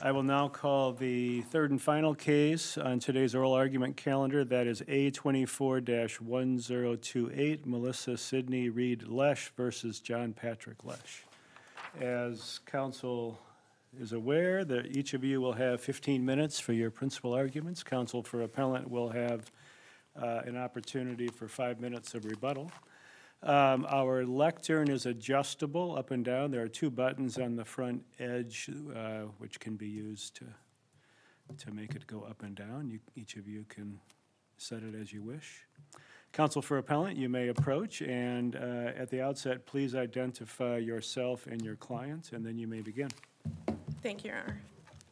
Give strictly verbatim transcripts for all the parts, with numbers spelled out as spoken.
I will now call the third and final case on today's oral argument calendar. That is A twenty-four dash one zero two eight, Melissa Sidney Reed Lesh versus John Patrick Lesh. As counsel is aware, that each of you will have fifteen minutes for your principal arguments. Counsel for appellant will have uh, an opportunity for five minutes of rebuttal. Um, our lectern is adjustable up and down. There are two buttons on the front edge uh, which can be used to, to make it go up and down. You, each of you can set it as you wish. Counsel for appellant, you may approach, and uh, at the outset, please identify yourself and your client, and then you may begin. Thank you, Your Honor.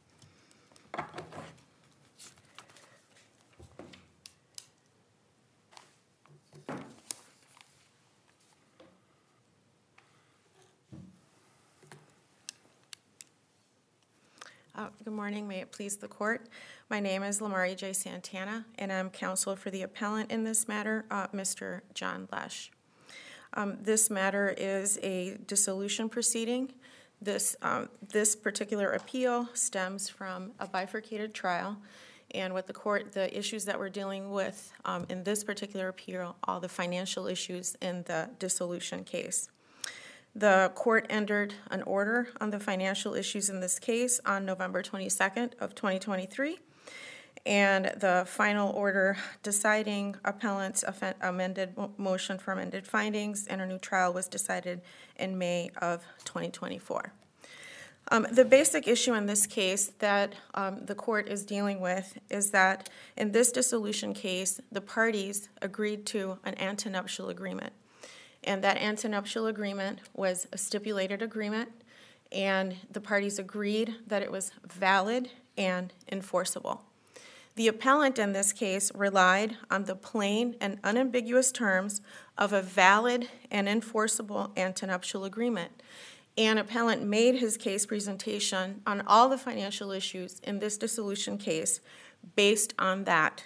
Uh, good morning. May it please the court. My name is Lamari J. Santana, and I'm counsel for the appellant in this matter, uh, Mister John Lesh. Um, this matter is a dissolution proceeding. This, um, this particular appeal stems from a bifurcated trial, and what the court, the issues that we're dealing with um, in this particular appeal, all the financial issues in the dissolution case. The court entered an order on the financial issues in this case on November twenty-second of twenty twenty-three, and the final order deciding appellant's amended motion for amended findings and a new trial was decided in May of twenty twenty-four. Um, the basic issue in this case that um, the court is dealing with is that in this dissolution case, the parties agreed to an antenuptial agreement. And that antenuptial agreement was a stipulated agreement, and the parties agreed that it was valid and enforceable. The appellant in this case relied on the plain and unambiguous terms of a valid and enforceable antenuptial agreement. And appellant made his case presentation on all the financial issues in this dissolution case based on that.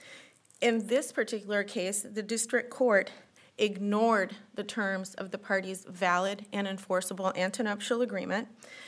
In this particular case, the district court ignored the terms of the parties' valid and enforceable antenuptial agreement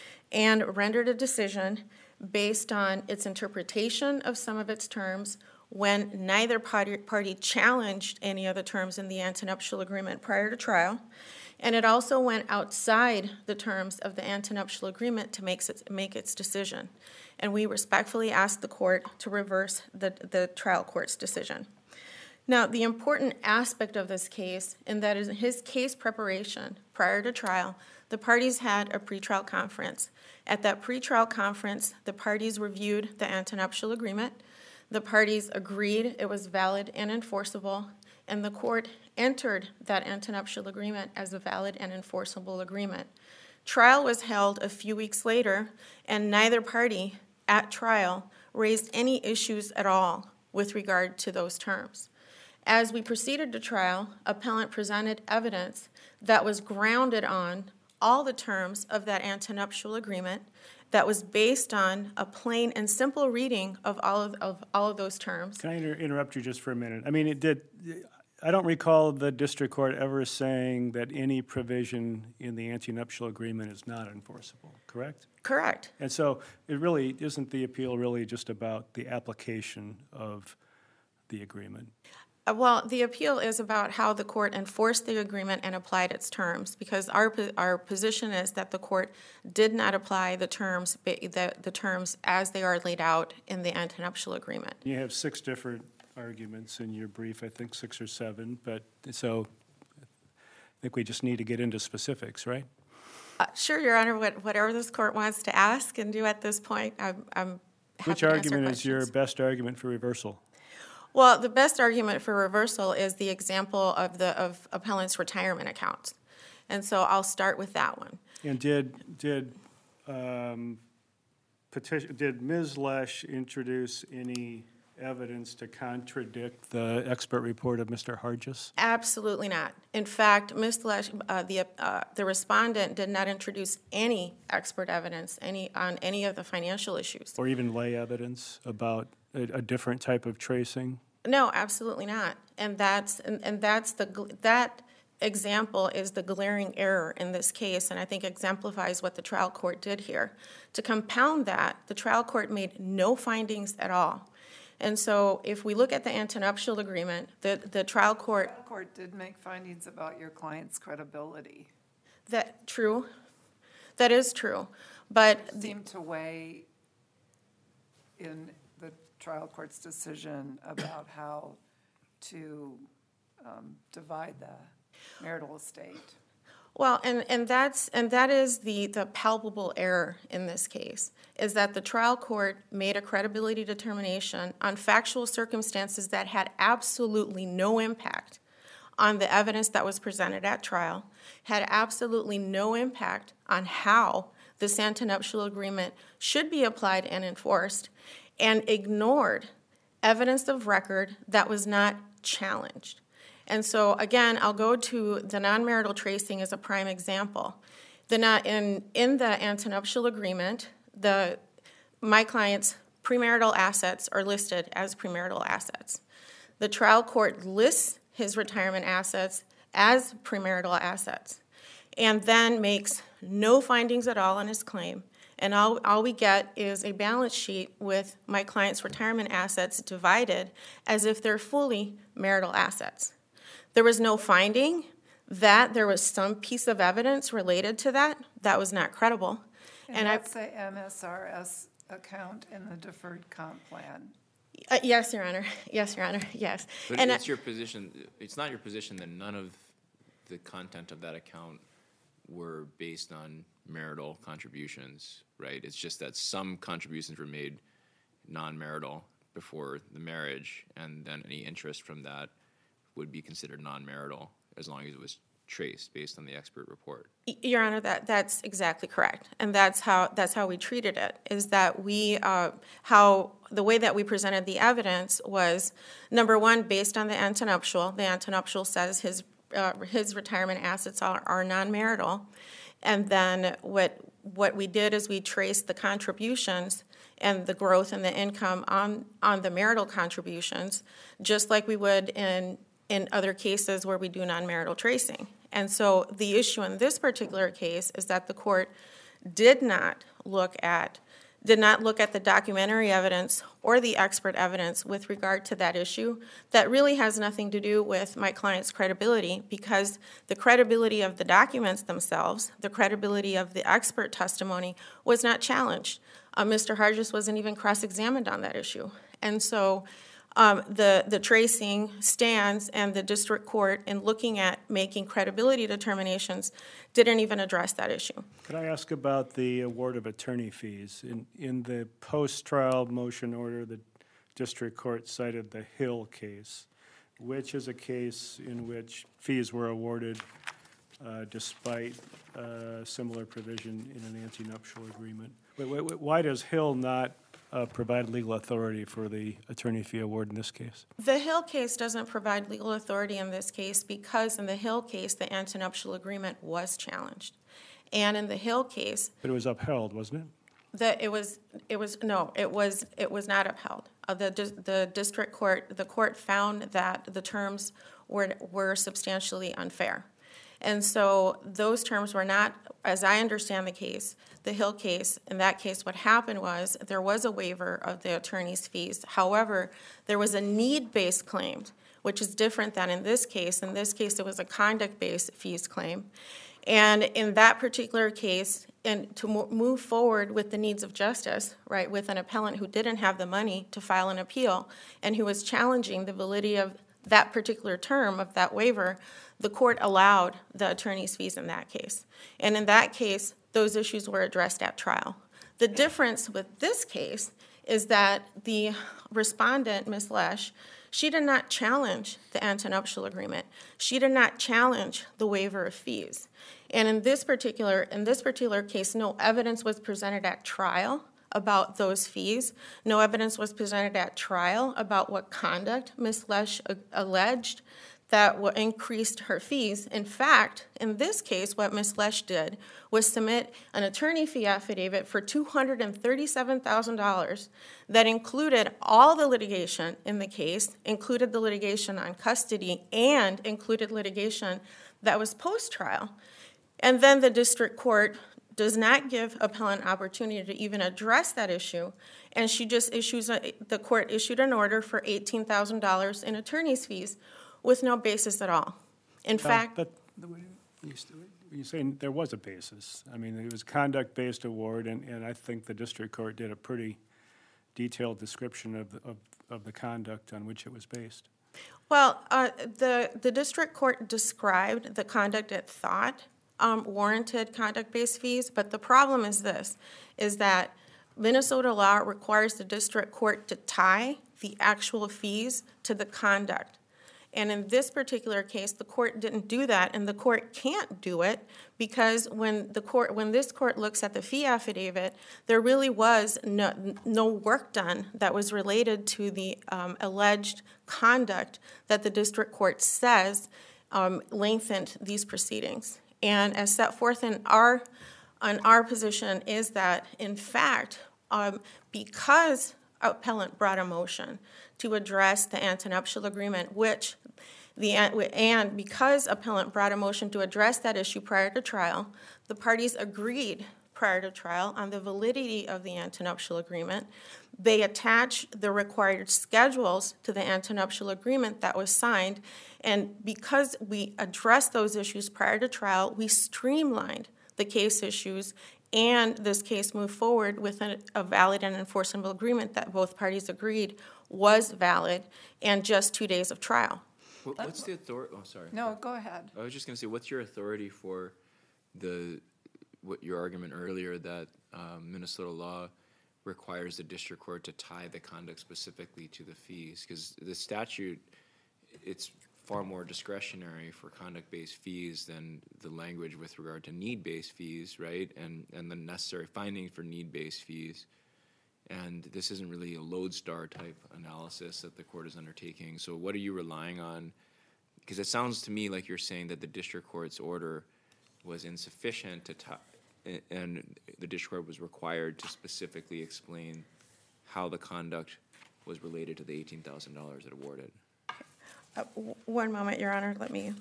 and rendered a decision based on its interpretation of some of its terms when neither party, party challenged any of the terms in the antenuptial agreement prior to trial, and it also went outside the terms of the antenuptial agreement to make its, make its decision. And we respectfully ask the court to reverse the, the trial court's decision. Now, the important aspect of this case, and that is in his case preparation prior to trial, the parties had a pretrial conference. At that pretrial conference, the parties reviewed the antenuptial agreement. The parties agreed it was valid and enforceable, and the court entered that antenuptial agreement as a valid and enforceable agreement. Trial was held a few weeks later, and neither party at trial raised any issues at all with regard to those terms. As we proceeded to trial, appellant presented evidence that was grounded on all the terms of that antenuptial agreement that was based on a plain and simple reading of all of, of all of those terms. Can I inter- interrupt you just for a minute? I mean, it did. I don't recall the district court ever saying that any provision in the antenuptial agreement is not enforceable, correct? Correct. And so it really, isn't the appeal really just about the application of the agreement? Well, the appeal is about how the court enforced the agreement and applied its terms, because our our position is that the court did not apply the terms the, the terms as they are laid out in the antenuptial agreement. You have six different arguments in your brief, I think six or seven, but so I think we just need to get into specifics, right? Uh, sure, Your Honor. What, whatever this court wants to ask and do at this point, I'm, I'm happy Which to answer argument questions. is your best argument for reversal? Well, the best argument for reversal is the example of the of appellant's retirement account, and so I'll start with that one. And did did um, petition did Miz Lesh introduce any evidence to contradict the expert report of Mister Hargis? Absolutely not. In fact, Miz Lesh, uh, the uh, the respondent did not introduce any expert evidence any on any of the financial issues, Or even lay evidence about a, a different type of tracing? No, absolutely not. And that's and, and that's the that example is the glaring error in this case, and I think exemplifies what the trial court did here. To compound that, the trial court made no findings at all. And so if we look at the antenuptial agreement, the, the trial court... The trial court did make findings about your client's credibility. That true? That is true. But... It seemed to weigh in the trial court's decision about how to um, divide the marital estate. Well, and, and that's and that is the, the palpable error in this case, is that the trial court made a credibility determination on factual circumstances that had absolutely no impact on the evidence that was presented at trial, had absolutely no impact on how this antenuptial agreement should be applied and enforced, and ignored evidence of record that was not challenged. And so, again, I'll go to the non-marital tracing as a prime example. The not, in, in the antenuptial agreement, the, my client's premarital assets are listed as premarital assets. The trial court lists his retirement assets as premarital assets and then makes no findings at all on his claim. And all, all we get is a balance sheet with my client's retirement assets divided as if they're fully marital assets. There was no finding that there was some piece of evidence related to that. That was not credible. And, and that's I, the M S R S account in the deferred comp plan. Uh, yes, Your Honor. Yes, Your Honor. Yes. But and it's I, your position, it's not your position that none of the content of that account were based on marital contributions, right? It's just that some contributions were made non-marital before the marriage, and then any interest from that would be considered non-marital as long as it was traced based on the expert report. Your Honor, that that's exactly correct, and that's how that's how we treated it. Is that we uh, how the way that we presented the evidence was, number one, based on the antenuptial. The antenuptial says his uh, his retirement assets are, are non-marital, and then what what we did is we traced the contributions and the growth in the income on on the marital contributions, just like we would in in other cases where we do non-marital tracing. And so the issue in this particular case is that the court did not look at did not look at the documentary evidence or the expert evidence with regard to that issue. That really has nothing to do with my client's credibility, because the credibility of the documents themselves, the credibility of the expert testimony was not challenged. Uh, Mister Hargis wasn't even cross-examined on that issue. And so Um, the, the tracing stands, and the district court, in looking at making credibility determinations, didn't even address that issue. Could I ask about the award of attorney fees? In, in the post-trial motion order, the district court cited the Hill case, which is a case in which fees were awarded uh, despite uh, similar provision in an antenuptial agreement. Wait, wait, wait, why does Hill not Uh, provide legal authority for the attorney fee award in this case? The Hill case doesn't provide legal authority in this case because in the Hill case, the antenuptial agreement was challenged. And in the Hill case... But it was upheld, wasn't it? The, it was, it was, no, it was, it was not upheld. Uh, the, the district court, the court found that the terms were, were substantially unfair. And so those terms were not, as I understand the case, the Hill case, in that case what happened was there was a waiver of the attorney's fees. However, there was a need-based claim, which is different than in this case. In this case, it was a conduct-based fees claim. And in that particular case, and to mo- move forward with the needs of justice, right, with an appellant who didn't have the money to file an appeal and who was challenging the validity of that particular term of that waiver, the court allowed the attorney's fees in that case. And in that case, those issues were addressed at trial. The difference with this case is that the respondent, Miz Lesh, she did not challenge the antenuptial agreement. She did not challenge the waiver of fees. And in this particular, in this particular case, no evidence was presented at trial about those fees. No evidence was presented at trial about what conduct Miz Lesh alleged that increased her fees. In fact, in this case, what Miz Lesh did was submit an attorney fee affidavit for two hundred thirty-seven thousand dollars that included all the litigation in the case, included the litigation on custody, and included litigation that was post-trial. And then the district court does not give appellant opportunity to even address that issue, and she just issues, a, the court issued an order for eighteen thousand dollars in attorney's fees with no basis at all. In Well, fact, But the way you st- you're saying there was a basis. I mean, it was conduct-based award, and, and I think the district court did a pretty detailed description of, the- of, of the conduct on which it was based. well, uh, the, the district court described the conduct it thought um, warranted conduct-based fees, but the problem is this, is that Minnesota law requires the district court to tie the actual fees to the conduct. And in this particular case, the court didn't do that, and the court can't do it because when the court, when this court looks at the fee affidavit, there really was no, no work done that was related to the um, alleged conduct that the district court says um, lengthened these proceedings. And as set forth in our, on our position is that, in fact, um, because appellant brought a motion to address the antenuptial agreement, which the, and because appellant brought a motion to address that issue prior to trial, the parties agreed prior to trial on the validity of the antenuptial agreement. They attached the required schedules to the antenuptial agreement that was signed, and because we addressed those issues prior to trial, we streamlined the case issues, and this case moved forward with a, a valid and enforceable agreement that both parties agreed was valid, and just two days of trial. What- What's the authority, oh, sorry. No, go ahead. I was just gonna say, what's your authority for the, what your argument earlier that um, Minnesota law requires the district court to tie the conduct specifically to the fees? Because the statute, it's far more discretionary for conduct-based fees than the language with regard to need-based fees, right? And and the necessary findings for need-based fees. And this isn't really a lodestar type analysis that the court is undertaking. So what are you relying on? Because it sounds to me like you're saying that the district court's order was insufficient to tie, and the district court was required to specifically explain how the conduct was related to the eighteen thousand dollars it awarded. Uh, w- one moment, Your Honor, let me.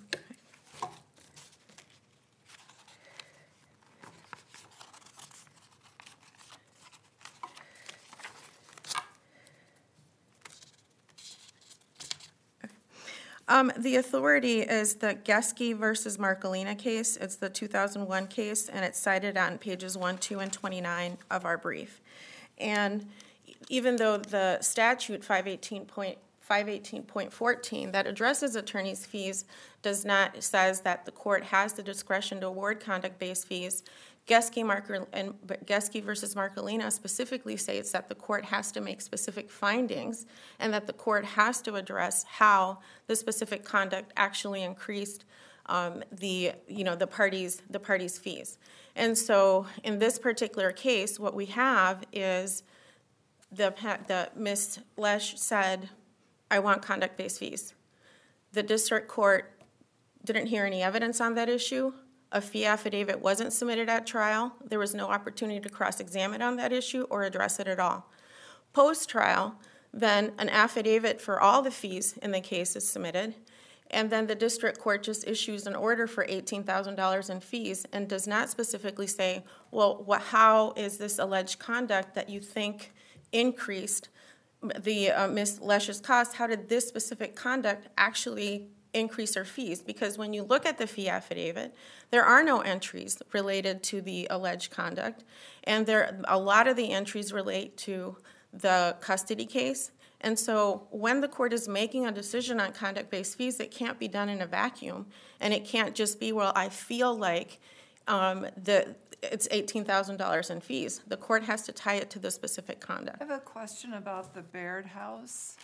Um, the authority is the Geske versus Marcolina case. It's the two thousand one case, and it's cited on pages one, two, and twenty-nine of our brief. And even though the statute five eighteen point fourteen that addresses attorney's fees does not, says that the court has the discretion to award conduct-based fees, Geske, Marco, and Geske versus Marcolina specifically states that the court has to make specific findings and that the court has to address how the specific conduct actually increased um, the, you know, the parties, the parties' fees. And so in this particular case, what we have is the, the Miz Lesh said, I want conduct-based fees. The district court didn't hear any evidence on that issue. A fee affidavit wasn't submitted at trial. There was no opportunity to cross-examine on that issue or address it at all. Post-trial, then an affidavit for all the fees in the case is submitted, and then the district court just issues an order for eighteen thousand dollars in fees and does not specifically say, well, what, how is this alleged conduct that you think increased the uh, Miz Lesh's cost? How did this specific conduct actually increase her fees? Because when you look at the fee affidavit, there are no entries related to the alleged conduct, and there a lot of the entries relate to the custody case. And so when the court is making a decision on conduct-based fees, it can't be done in a vacuum, and it can't just be, well, I feel like um, the it's eighteen thousand dollars in fees. The court has to tie it to the specific conduct. I have a question about the Baird House,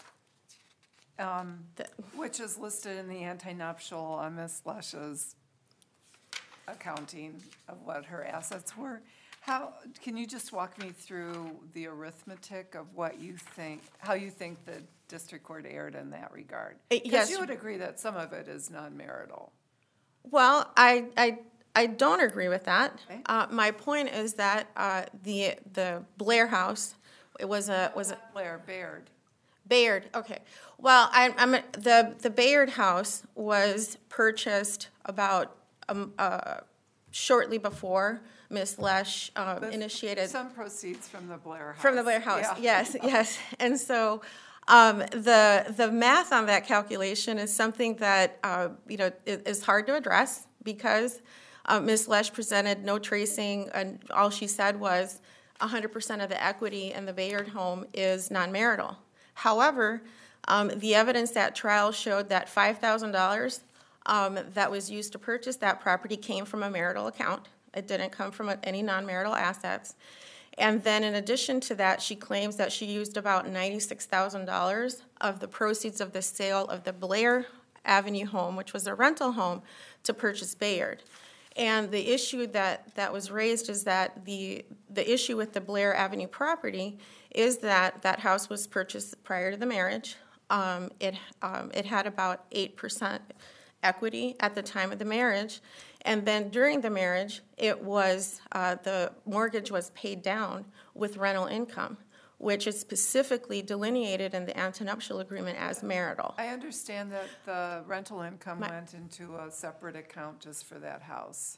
um, which is listed in the anti-nuptial on Miz Lesh's accounting of what her assets were. How, can you just walk me through the arithmetic of what you think, how you think the district court erred in that regard? Uh, yes. Because you would agree that some of it is non-marital. Well, I, I, I don't agree with that. Okay. Uh, my point is that uh, the the Blair House, it was a was a Blair, Baird. Bayard, okay. Well, I, I'm, the, the Bayard house was purchased about, um, uh, shortly before Miss Lesh, um, But initiated. Some proceeds from the Blair house. From the Blair house, Yeah. yes, yes. And so, um, the, the math on that calculation is something that, uh, you know, is, is hard to address because, uh, Miz Lesh presented no tracing, and all she said was one hundred percent of the equity in the Bayard home is non-marital. However, um, the evidence at trial showed that five thousand dollars um, that was used to purchase that property came from a marital account. It didn't come from any non-marital assets. And then in addition to that, she claims that she used about ninety-six thousand dollars of the proceeds of the sale of the Blair Avenue home, which was a rental home, to purchase Bayard. And the issue that, that was raised is that the, the issue with the Blair Avenue property is that that house was purchased prior to the marriage. Um, it, um, it had about eight percent equity at the time of the marriage. And then during the marriage, it was, uh, the mortgage was paid down with rental income, which is specifically delineated in the antenuptial agreement as marital. I understand that the rental income My- went into a separate account just for that house.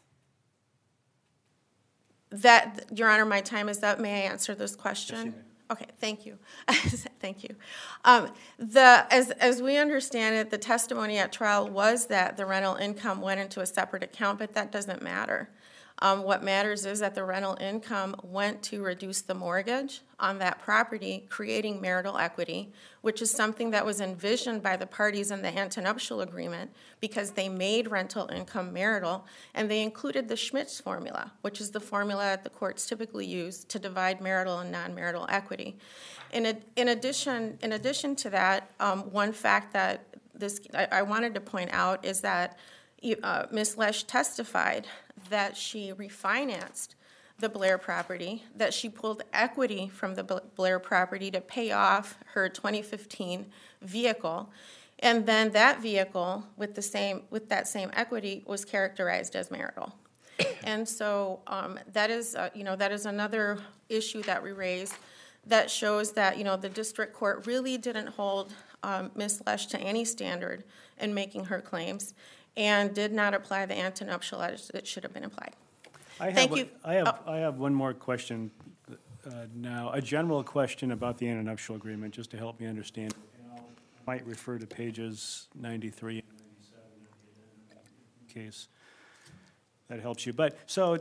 That, Your Honor, my time is up. May I answer this question? Yes, you may. Okay, thank you. Thank you. Um, the, as, as we understand it, the testimony at trial was that the rental income went into a separate account, but that doesn't matter. Um, what matters is that the rental income went to reduce the mortgage on that property, creating marital equity, which is something that was envisioned by the parties in the antenuptial agreement because they made rental income marital, and they included the Schmitz formula, which is the formula that the courts typically use to divide marital and non-marital equity. In, a, in addition, in addition to that, um, one fact that this I, I wanted to point out is that uh, Miz Lesh testified that she refinanced the Blair property, that she pulled equity from the Blair property to pay off her twenty fifteen vehicle, and then that vehicle with the same with that same equity was characterized as marital. And so um, that is uh, you know that is another issue that we raised that shows that you know the district court really didn't hold um, Miz Lesh to any standard in making her claims, and did not apply the antenuptial as it should have been applied. I have Thank a- you. I have, I have one more question uh, now, a general question about the antenuptial agreement, just to help me understand. I might refer to pages ninety-three and ninety-seven in case that helps you. But, so,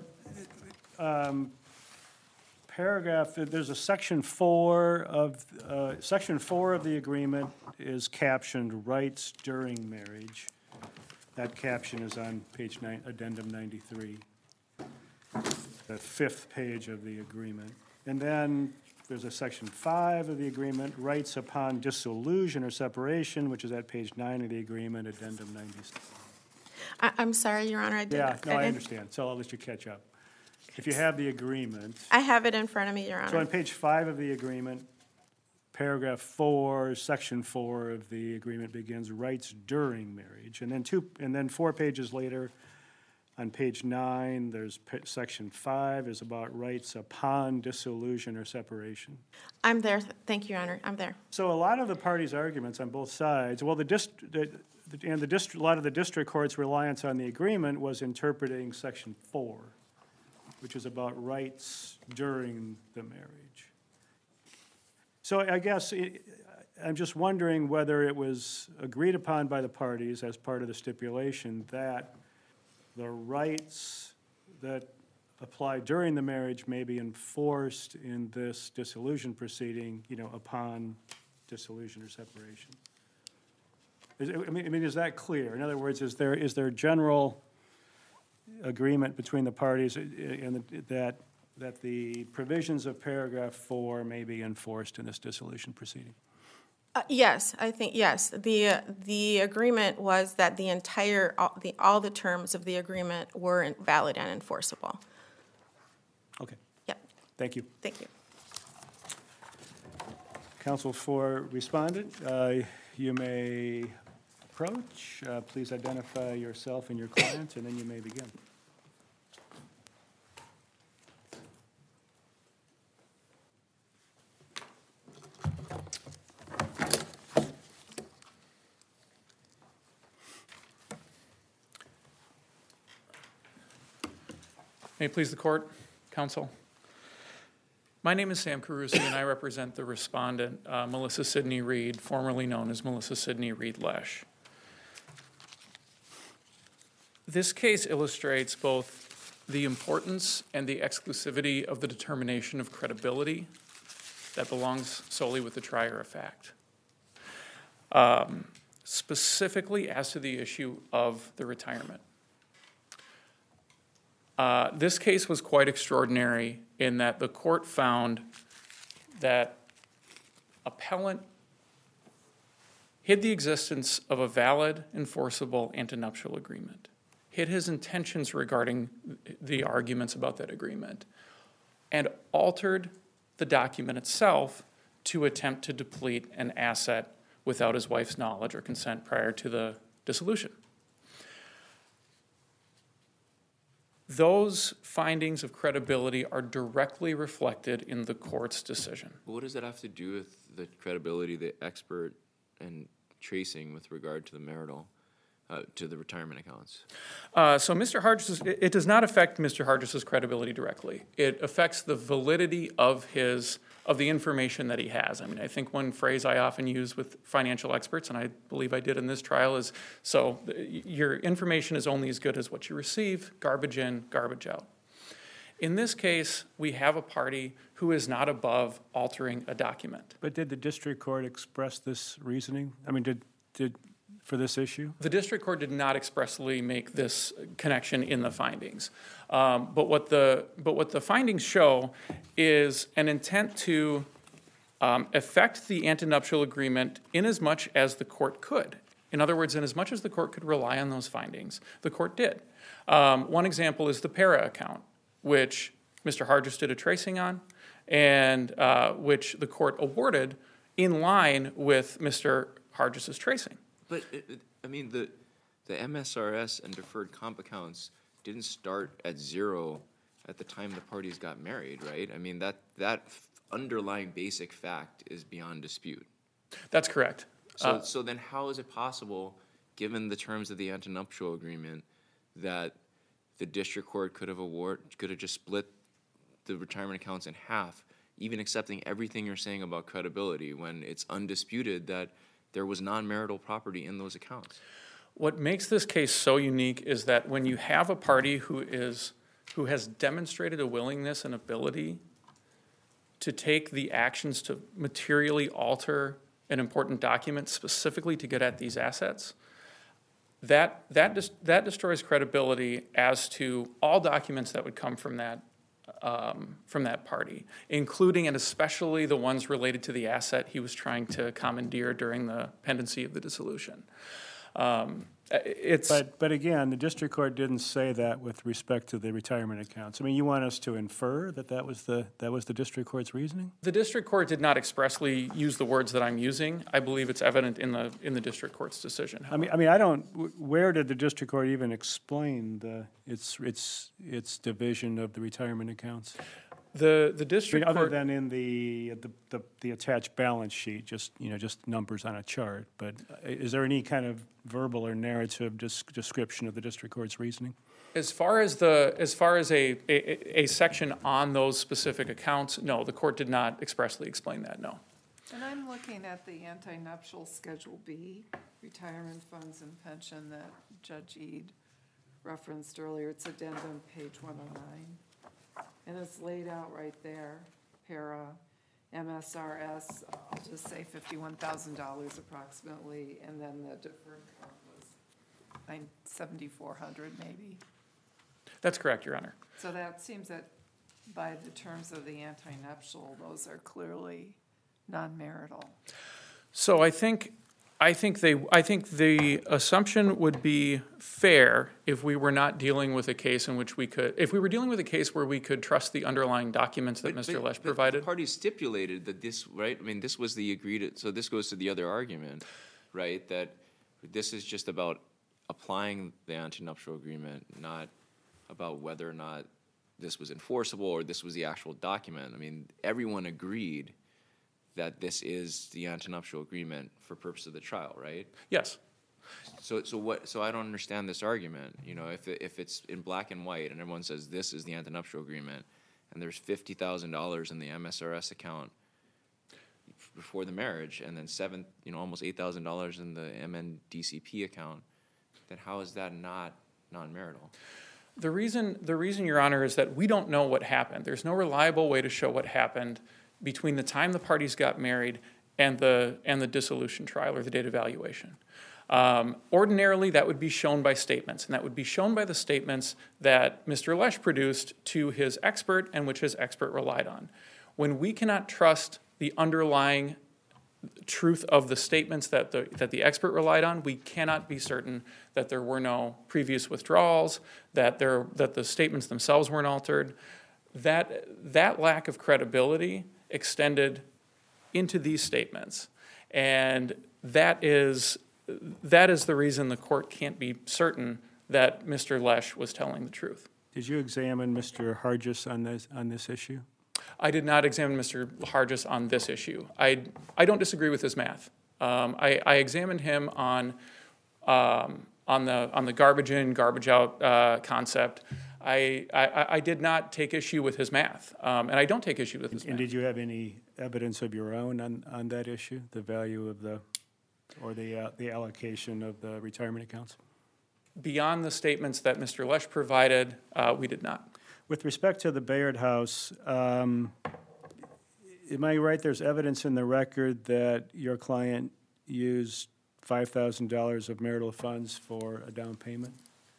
um, paragraph, there's a section four of, uh, section four of the agreement is captioned "rights during marriage." That caption is on page nine, addendum ninety-three, the fifth page of the agreement. And then there's a section five of the agreement, rights upon dissolution or separation, which is at page nine of the agreement, addendum ninety-seven. I, I'm sorry, Your Honor, I didn't. Yeah, no, I didn't- understand, so I'll let you catch up. If you have the agreement, I have it in front of me, Your so on Honor. page five of the agreement, paragraph four, section four of the agreement begins rights during marriage. And then two, and then four pages later, on page nine, there's pa- section five is about rights upon dissolution or separation. I'm there. Thank you, Your Honor. I'm there. So a lot of the parties' arguments on both sides, well, the dist, the, the- and the dist, a lot of the district court's reliance on the agreement was interpreting section four, which is about rights during the marriage. So I guess it, I'm just wondering whether it was agreed upon by the parties as part of the stipulation that the rights that apply during the marriage may be enforced in this dissolution proceeding, you know, upon dissolution or separation. Is it- I mean, I mean, is that clear? In other words, is there, is there general agreement between the parties uh, and the- that, that the provisions of paragraph four may be enforced in this dissolution proceeding? Uh, yes, I think, yes. The, uh, the agreement was that the entire, all the, all the terms of the agreement were valid and enforceable. Okay, Yep, thank you. thank you. Counsel for respondent, uh, you may approach. Uh, Please identify yourself and your client, and then you may begin. May it please the court, counsel. My name is Sam Carusi, and I represent the respondent, uh, Melissa Sidney Reed, formerly known as Melissa Sidney Reed Lesh. This case illustrates both the importance and the exclusivity of the determination of credibility that belongs solely with the trier of fact. Um, specifically as to the issue of the retirement. Uh, this case was quite extraordinary in that the court found that appellant hid the existence of a valid, enforceable antenuptial agreement, hid his intentions regarding the arguments about that agreement, and altered the document itself to attempt to deplete an asset without his wife's knowledge or consent prior to the dissolution. Those findings of credibility are directly reflected in the court's decision. What does that have to do with the credibility, the expert and tracing with regard to the marital, uh, to the retirement accounts? Uh, so Mister Hargis's, it, it does not affect Mister Hargis's credibility directly. It affects the validity of his, of the information that he has. I mean, I think one phrase I often use with financial experts, and I believe I did in this trial, is, so your information is only as good as what you receive, garbage in, garbage out. In this case, we have a party who is not above altering a document. But did the district court express this reasoning? I mean, did, did, for this issue? The district court did not expressly make this connection in the findings. Um, but what the but what the findings show is an intent to um, affect the antenuptial agreement in as much as the court could. In other words, in as much as the court could rely on those findings, the court did. Um, one example is the para account, which Mister Hargis did a tracing on, and uh, which the court awarded in line with Mister Hargis's tracing. But, it, it, I mean, the, the M S R S and deferred comp accounts didn't start at zero at the time the parties got married, right? I mean, that, that underlying basic fact is beyond dispute. That's correct. So, Uh, so then how is it possible, given the terms of the antenuptial agreement, that the district court could have award, could have just split the retirement accounts in half, even accepting everything you're saying about credibility, when it's undisputed that there was non-marital property in those accounts? What makes this case so unique is that when you have a party who is who has demonstrated a willingness and ability to take the actions to materially alter an important document specifically to get at these assets, that that dis- that destroys credibility as to all documents that would come from that um, from that party, including and especially the ones related to the asset he was trying to commandeer during the pendency of the dissolution. Um, it's But, but again, the district court didn't say that with respect to the retirement accounts. I mean, you want us to infer that that was the, that was the district court's reasoning? the district court did not expressly use the words that I'm using. I believe it's evident in the in the district court's decision. I mean, I mean, I don't, where did the district court even explain the, its, its, its division of the retirement accounts? the the I mean, district other court. than in the, the, the, the attached balance sheet, just, you know, just numbers on a chart, but is there any kind of verbal or narrative dis- description of the district court's reasoning? As far as the as far as a, a a section on those specific accounts, no, the court did not expressly explain that. No. And I'm looking at the anti-nuptial Schedule B, retirement funds and pension that Judge Eade referenced earlier. It's addendum page one oh nine. And it's laid out right there, para, M S R S, I'll just say fifty-one thousand dollars approximately, and then the deferred comp was nine seventy-four hundred maybe. That's correct, Your Honor. So that seems that by the terms of the anti-nuptial, those are clearly non-marital. So I think I think they I think the assumption would be fair if we were not dealing with a case in which we could if we were dealing with a case where we could trust the underlying documents that But- Mister but- Lesh but provided. The parties stipulated that this, right, I mean, this was the agreed, so this goes to the other argument, right, that this is just about applying the antenuptial agreement, not about whether or not this was enforceable or this was the actual document. I mean, everyone agreed that this is the antenuptial agreement for purpose of the trial, right? Yes. So, so what, so I don't understand this argument, you know, if, it- if it's in black and white and everyone says this is the antenuptial agreement, and there's fifty thousand dollars in the M S R S account before the marriage, and then seven, you know, almost eight thousand dollars in the M N D C P account, then how is that not non-marital? The reason, the reason, Your Honor, is that we don't know what happened. There's no reliable way to show what happened between the time the parties got married and the, and the dissolution trial or the date of valuation. Um, ordinarily, that would be shown by statements, and that would be shown by the statements that Mister Lesh produced to his expert and which his expert relied on. When we cannot trust the underlying truth of the statements that the, that the expert relied on, we cannot be certain that there were no previous withdrawals, that, there, that the statements themselves weren't altered. That, that lack of credibility extended into these statements, and that is That is the reason the court can't be certain that Mister Lesh was telling the truth. Did you examine Mister Hargis on this, on this issue? I did not examine Mister Hargis on this issue. I, I don't disagree with his math. Um, I, I examined him on, um, on, the, on the garbage in, garbage out uh, concept. I, I, I did not take issue with his math, um, and I don't take issue with his And math. did you have any evidence of your own on, on that issue, the value of the, or the, uh, the allocation of the retirement accounts? Beyond the statements that Mister Lesh provided, uh, we did not. With respect to the Bayard House, um, am I right, there's evidence in the record that your client used five thousand dollars of marital funds for a down payment?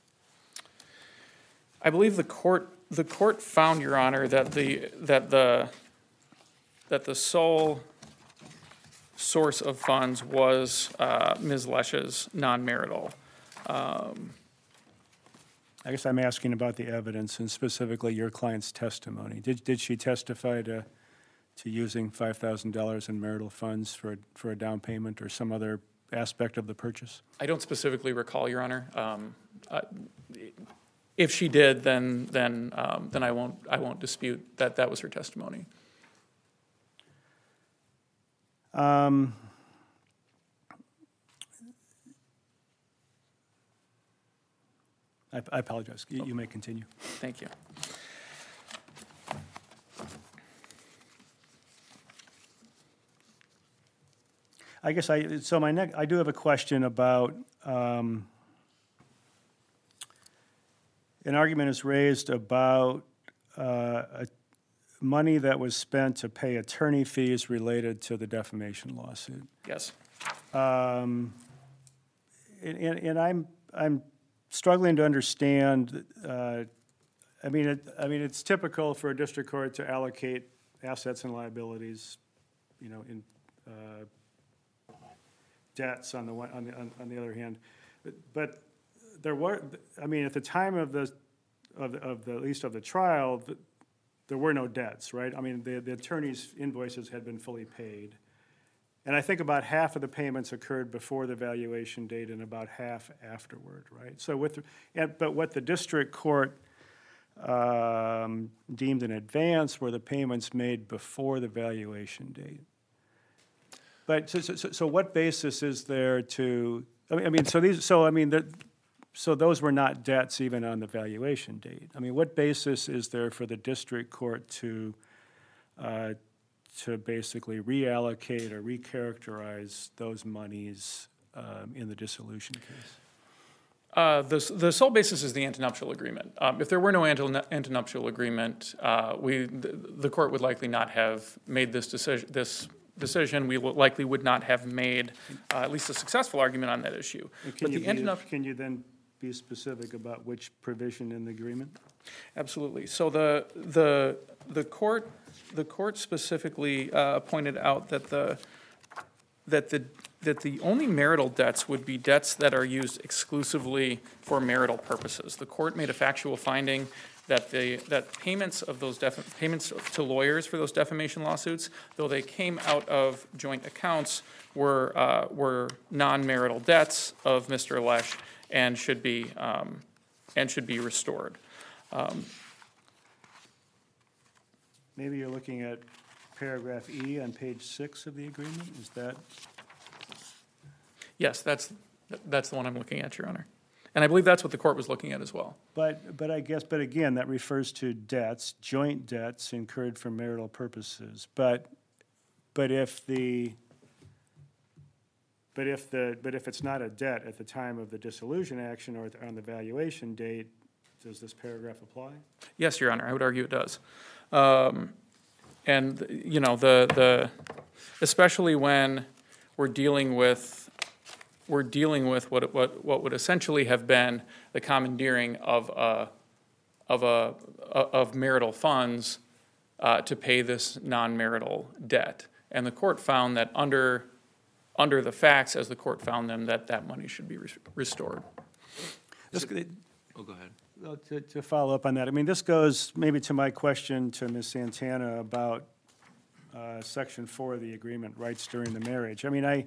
I believe the court, the court found, Your Honor, that the, that the, that the sole source of funds was uh, Miz Lesh's non-marital. I guess I'm asking about the evidence and specifically your client's testimony. Did, did she testify to, to using five thousand dollars in marital funds for, for a down payment or some other aspect of the purchase? I don't specifically recall, Your Honor. Um, uh, If she did, then, then, um, then I won't, I won't dispute that that was her testimony. Um, I, I apologize. You, you may continue. Thank you. I guess I, so my next, I do have a question about, um, an argument is raised about, uh, a, money that was spent to pay attorney fees related to the defamation lawsuit. Yes. Um, and, and and I'm, I'm struggling to understand, uh, I mean, it, I mean, it's typical for a district court to allocate assets and liabilities, you know, in, uh, debts on the one, on the, on, on the other hand. But, but there were, I mean, at the time of the, of the, of the, at least of the trial, the, there were no debts, right? I mean, the, the attorney's invoices had been fully paid. And I think about half of the payments occurred before the valuation date and about half afterward, right? So with, and, but what the district court um, deemed in advance were the payments made before the valuation date. But so, so, so what basis is there to, I mean, I mean so these, so I mean, the, so those were not debts even on the valuation date. I mean, what basis is there for the district court to, uh, to basically reallocate or recharacterize those monies um, in the dissolution case? Uh, the, the sole basis is the antenuptial agreement. Um, if there were no antenu- antenuptial agreement, uh, we, the, the court would likely not have made this decision, this decision. We will- likely would not have made uh, at least a successful argument on that issue. And Can But you, the be, antenup- can you then be specific about which provision in the agreement? Absolutely. So the, the, the court, the court specifically uh, pointed out that the, that the, that the only marital debts would be debts that are used exclusively for marital purposes. The court made a factual finding that the, that payments of those def, payments to lawyers for those defamation lawsuits, though they came out of joint accounts, were, uh, were non-marital debts of Mister Lesh and should be, um, and should be restored. Um, Maybe you're looking at paragraph E on page six of the agreement, is that? Yes, that's, Th- That's the one I'm looking at, Your Honor. And I believe that's what the court was looking at as well. But, but I guess, but again, that refers to debts, joint debts incurred for marital purposes. But, but if the, but if the, but if it's not a debt at the time of the dissolution action or on the valuation date, does this paragraph apply? Yes, Your Honor, I would argue it does. Um, And, you know, the, the, especially when we're dealing with, we're dealing with what, what, what would essentially have been the commandeering of a, of a, of marital funds uh, to pay this non-marital debt. And the court found that under, under the facts, as the court found them, that that money should be res- restored. This, Oh, go ahead. Well, To, to follow up on that, I mean, this goes maybe to my question to Miz Santana about uh, Section four of the agreement, rights during the marriage. I mean, I,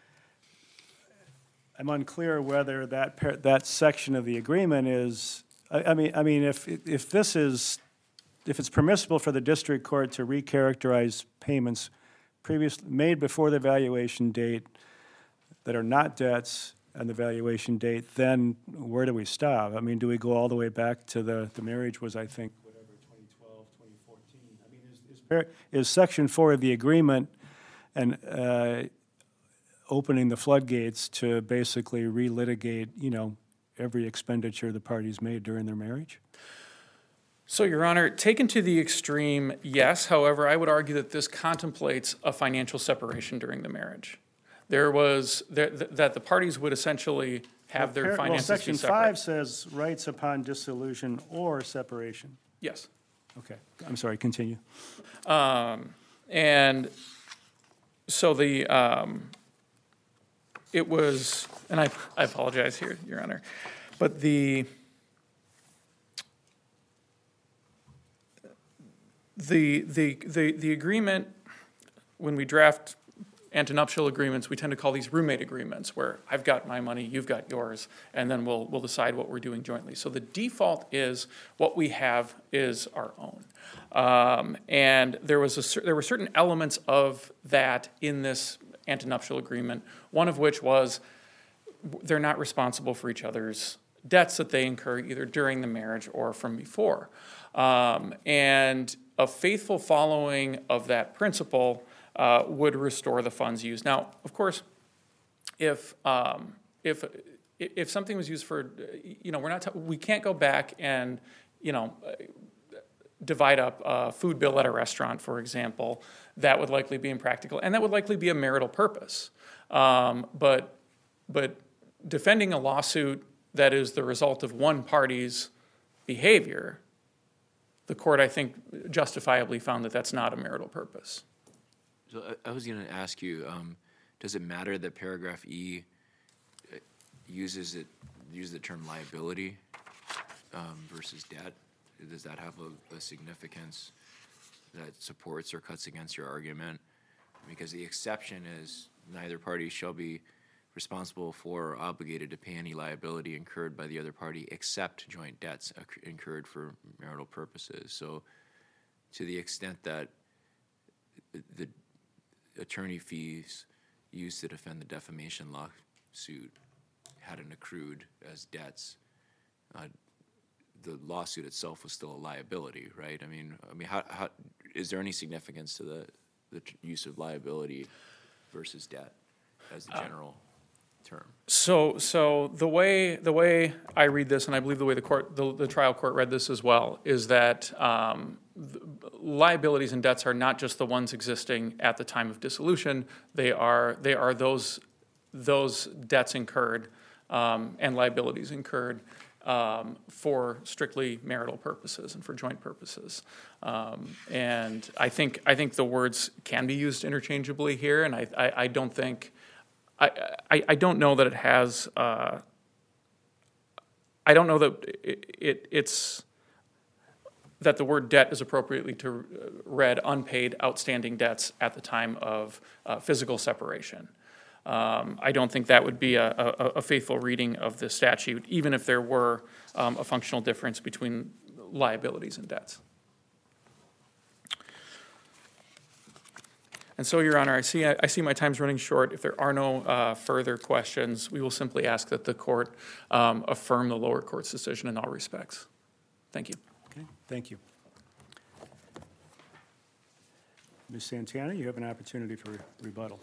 I'm unclear whether that, par- that section of the agreement is, I, I mean, I mean, if, if this is, if it's permissible for the district court to recharacterize payments previously, made before the valuation date that are not debts on the valuation date, then where do we stop? I mean, do we go all the way back to the, the marriage was, I think, whatever, twenty twelve, twenty fourteen? I mean, is, is, par- is section four of the agreement and, uh, opening the floodgates to basically relitigate, you know, every expenditure the parties made during their marriage? So, Your Honor, taken to the extreme, yes. However, I would argue that this contemplates a financial separation during the marriage. There was, there, th- that the parties would essentially have their Well, finances be Section separate. five says rights upon dissolution or separation. Yes. Okay, I'm sorry, continue. Um, and so the, um, it was, and I, I apologize here, Your Honor, but the, the, the, the, the agreement, when we draft antenuptial agreements, we tend to call these roommate agreements, where I've got my money, you've got yours, and then we'll, we'll decide what we're doing jointly. So the default is what we have is our own. Um, and there was a, cer- there were certain elements of that in this antenuptial agreement, one of which was they're not responsible for each other's debts that they incur either during the marriage or from before. Um, and a faithful following of that principle uh, would restore the funds used. Now, of course, if um, if if something was used for, you know, we're not, t- we can't go back and, you know, divide up a food bill at a restaurant, for example. That would likely be impractical, and that would likely be a marital purpose. Um, but but defending a lawsuit that is the result of one party's behavior, the court, I think, justifiably found that that's not a marital purpose. So I, I was going to ask you, um, does it matter that paragraph E uh, uses it uses the term liability um, versus debt? Does that have a, a significance that supports or cuts against your argument? Because the exception is neither party shall be responsible for or obligated to pay any liability incurred by the other party except joint debts acc- incurred for marital purposes. So to the extent that the attorney fees used to defend the defamation lawsuit hadn't accrued as debts, uh, the lawsuit itself was still a liability, right? I mean, I mean, how, how is there any significance to the, the t- use of liability versus debt as the general term? So, so the way the way I read this, and I believe the way the court, the, the trial court read this as well, is that um, liabilities and debts are not just the ones existing at the time of dissolution. They are they are those those debts incurred um, and liabilities incurred um, for strictly marital purposes and for joint purposes. Um, and I think I think the words can be used interchangeably here, and I I, I don't think. I, I, I don't know that it has, uh, I don't know that it, it, it's, that the word debt is appropriately to read unpaid outstanding debts at the time of uh, physical separation. Um, I don't think that would be a, a, a faithful reading of the statute, even if there were um, a functional difference between liabilities and debts. And so, Your Honor, I see, I see my time's running short. If there are no uh, further questions, we will simply ask that the court um, affirm the lower court's decision in all respects. Thank you. Okay, thank you. Miz Santana, you have an opportunity for rebuttal.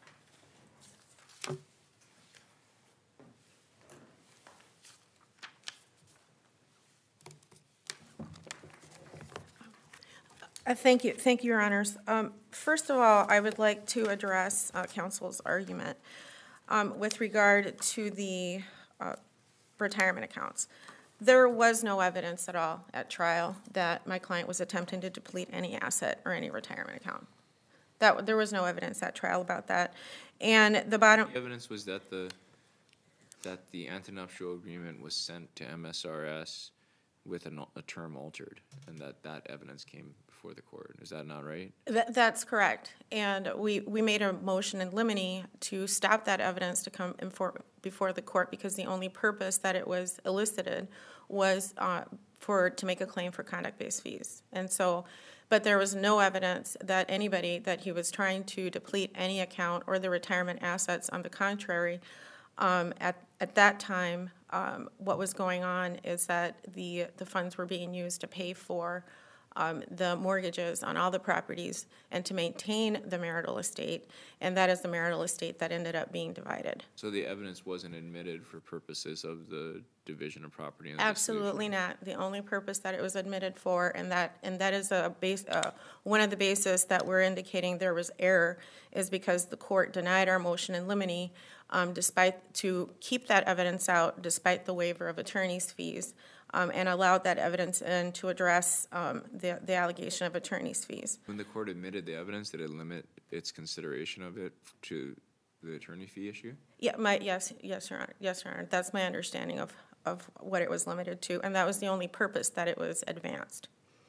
Uh, Thank you, thank you, Your Honors. Um, First of all, I would like to address uh, counsel's argument um, with regard to the uh, retirement accounts. There was no evidence at all at trial that my client was attempting to deplete any asset or any retirement account. That, there was no evidence at trial about that. And the bottom, The evidence was that the, that the antenuptial agreement was sent to M S R S with an, a term altered, and that that evidence came before the court. Is that not right? That, that's correct. And we, we made a motion in limine to stop that evidence to come in for, before the court because the only purpose that it was elicited was uh, for, to make a claim for conduct-based fees. And so, but there was no evidence that anybody, that he was trying to deplete any account or the retirement assets. On the contrary, um, at, at that time, um, what was going on is that the, the funds were being used to pay for Um, the mortgages on all the properties and to maintain the marital estate, and that is the marital estate that ended up being divided. So the evidence wasn't admitted for purposes of the division of property and the Absolutely dissolution? not. The only purpose that it was admitted for, and that and that is a base, uh, one of the bases that we're indicating there was error, is because the court denied our motion in limine, um, despite to keep that evidence out, despite the waiver of attorney's fees. Um, and allowed that evidence in to address um, the, the allegation of attorney's fees. When the court admitted the evidence, did it limit its consideration of it to the attorney fee issue? Yeah, my, yes, yes, Your Honor, yes, Your Honor. That's my understanding of, of what it was limited to, and that was the only purpose that it was advanced.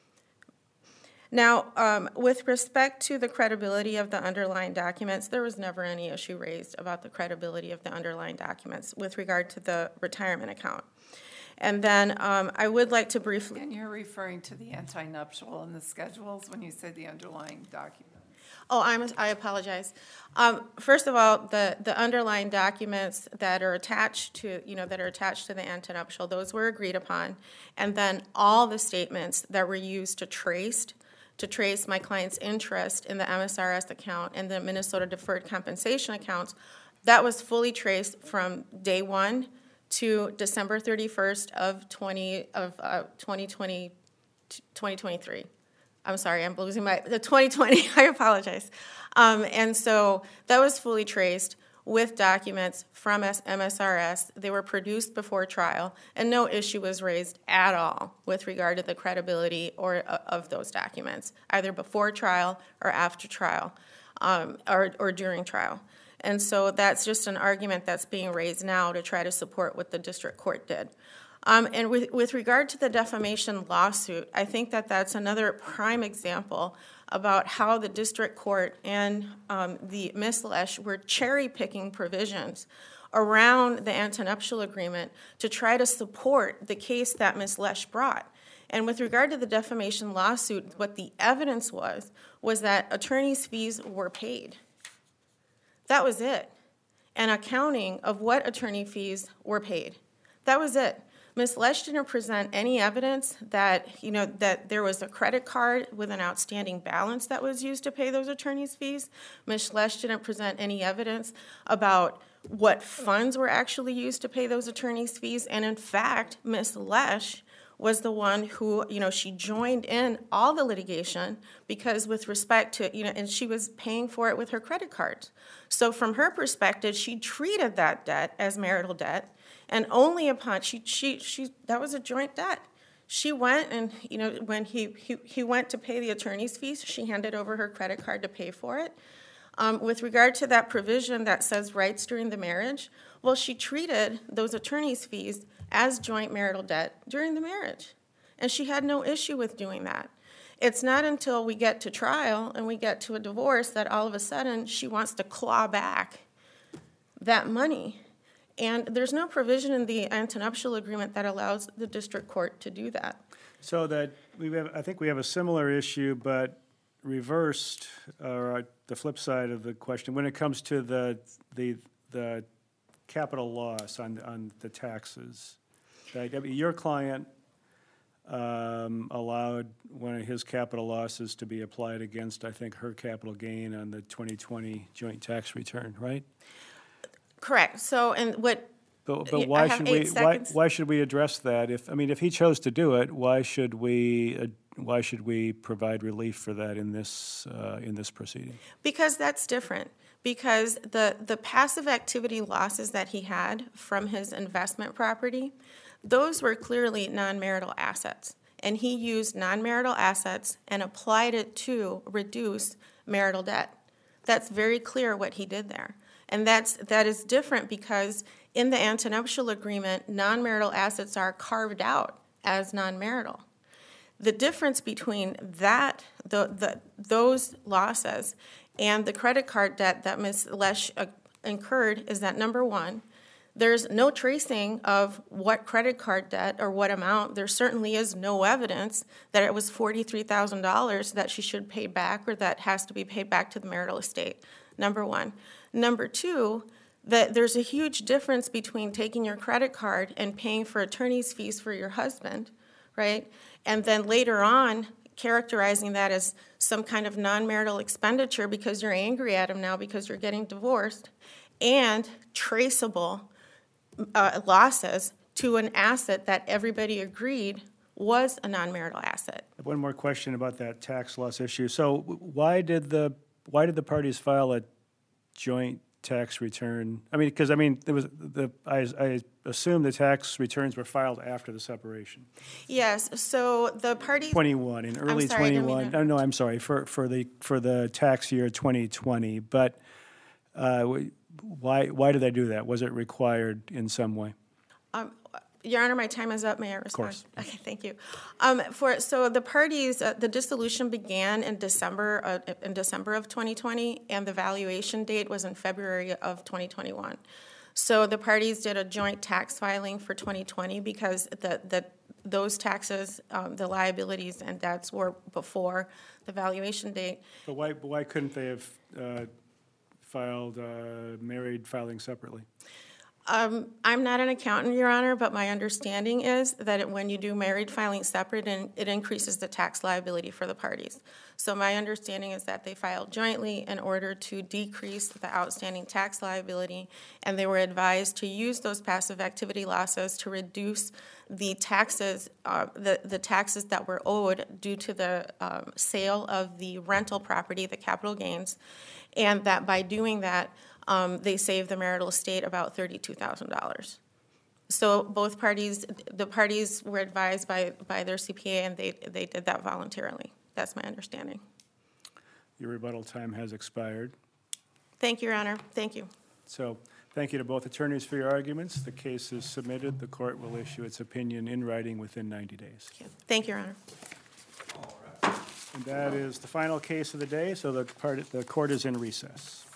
Now, um, with respect to the credibility of the underlying documents, there was never any issue raised about the credibility of the underlying documents with regard to the retirement account. And then um, I would like to briefly... And you're referring to the anti-nuptial and the schedules when you say the underlying document? Oh, I'm, I apologize. Um, first of all, the, the underlying documents that are attached to, you know, that are attached to the antenuptial, those were agreed upon. And then all the statements that were used to trace, to trace my client's interest in the M S R S account and the Minnesota Deferred Compensation accounts, that was fully traced from day one to December thirty-first of twenty of uh, twenty twenty, twenty twenty-three. I'm sorry, I'm losing my the twenty twenty. I apologize. Um, and so that was fully traced with documents from M S R S. They were produced before trial, and no issue was raised at all with regard to the credibility or uh, of those documents, either before trial or after trial, um, or or during trial. And so that's just an argument that's being raised now to try to support what the district court did. Um, and with, with regard to the defamation lawsuit, I think that that's another prime example about how the district court and um, the Miz Lesh were cherry-picking provisions around the antenuptial agreement to try to support the case that Miz Lesh brought. And with regard to the defamation lawsuit, what the evidence was, was that attorney's fees were paid. That was it. An accounting of what attorney fees were paid. That was it. Miz Lesh didn't present any evidence that, you know, that there was a credit card with an outstanding balance that was used to pay those attorney's fees. Miz Lesh didn't present any evidence about what funds were actually used to pay those attorney's fees. And in fact, Miz Lesh was the one who, you know, she joined in all the litigation because with respect to, you know, and she was paying for it with her credit cards. So from her perspective, she treated that debt as marital debt, and only upon, she, she, she, that was a joint debt. She went and, you know, when he, he, he went to pay the attorney's fees, she handed over her credit card to pay for it. Um, with regard to that provision that says rights during the marriage, well, she treated those attorney's fees as joint marital debt during the marriage. And she had no issue with doing that. It's not until we get to trial and we get to a divorce that all of a sudden she wants to claw back that money. And there's no provision in the antenuptial agreement that allows the district court to do that. So that we have, I think we have a similar issue, but reversed, or uh, the flip side of the question, when it comes to the, the, the capital loss on, on the taxes, like, I mean, your client um, allowed one of his capital losses to be applied against, I think, her capital gain on the twenty twenty joint tax return, right? Correct. So, and what, But, I but why have should eight we, why, seconds. why should we address that? If, I mean, if he chose to do it, why should we, uh, why should we provide relief for that in this, uh, in this proceeding? because that's different. Because the, the passive activity losses that he had from his investment property, those were clearly non-marital assets. And he used non-marital assets and applied it to reduce marital debt. That's very clear what he did there. And that's, that is different because in the antenuptial agreement, non-marital assets are carved out as non-marital. The difference between that, the, the, those losses and the credit card debt that Miz Lesh uh, incurred is that, number one, there's no tracing of what credit card debt or what amount. There certainly is no evidence that it was forty-three thousand dollars that she should pay back or that has to be paid back to the marital estate, number one. Number two, that there's a huge difference between taking your credit card and paying for attorney's fees for your husband, right? And then later on, characterizing that as some kind of non-marital expenditure because you're angry at him now because you're getting divorced, and traceable uh, losses to an asset that everybody agreed was a non-marital asset. One more question about that tax loss issue. So why did the, why did the parties file a joint tax return? I mean, because, I mean, there was, the, I, I assume the tax returns were filed after the separation. Yes, so the parties, twenty-one, in early sorry, I didn't mean twenty-one, to- no, no, I'm sorry, for, for the, for the tax year twenty twenty, but uh, wh- why, why did they do that? Was it required in some way? Your Honor, my time is up. May I respond? course. Okay, thank you. Um, for so the parties, uh, the dissolution began in December uh, in December of twenty twenty, and the valuation date was in February of twenty twenty-one. So the parties did a joint tax filing for twenty twenty because the the those taxes, um, the liabilities and debts were before the valuation date. But why, but why couldn't they have uh, filed uh, married filing separately? Um, I'm not an accountant, Your Honor, but my understanding is that it, when you do married filing separate, and it increases the tax liability for the parties. So my understanding is that they filed jointly in order to decrease the outstanding tax liability, and they were advised to use those passive activity losses to reduce the taxes, uh, the, the taxes that were owed due to the um, sale of the rental property, the capital gains, and that by doing that, Um, they saved the marital estate about thirty-two thousand dollars. So both parties, the parties were advised by, by their C P A, and they, they did that voluntarily. That's my understanding. Your rebuttal time has expired. Thank you, Your Honor. Thank you. So thank you to both attorneys for your arguments. The case is submitted. The court will issue its opinion in writing within ninety days. Thank you, Your Honor. And that is the final case of the day, so the part, the court is in recess.